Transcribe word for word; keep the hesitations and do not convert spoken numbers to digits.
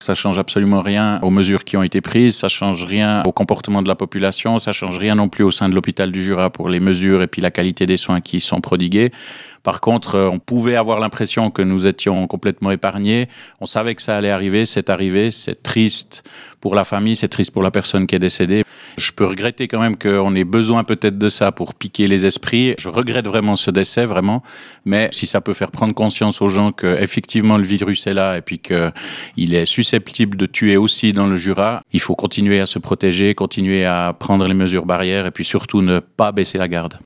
Ça change absolument rien aux mesures qui ont été prises, ça change rien au comportement de la population, ça change rien non plus au sein de l'hôpital du Jura pour les mesures et puis la qualité des soins qui sont prodigués. Par contre, on pouvait avoir l'impression que nous étions complètement épargnés. On savait que ça allait arriver, c'est arrivé, c'est triste pour la famille, c'est triste pour la personne qui est décédée. Je peux regretter quand même qu'on ait besoin peut-être de ça pour piquer les esprits. Je regrette vraiment ce décès, vraiment. Mais si ça peut faire prendre conscience aux gens qu'effectivement le virus est là et puis qu'il est susceptible de tuer aussi dans le Jura, il faut continuer à se protéger, continuer à prendre les mesures barrières et puis surtout ne pas baisser la garde.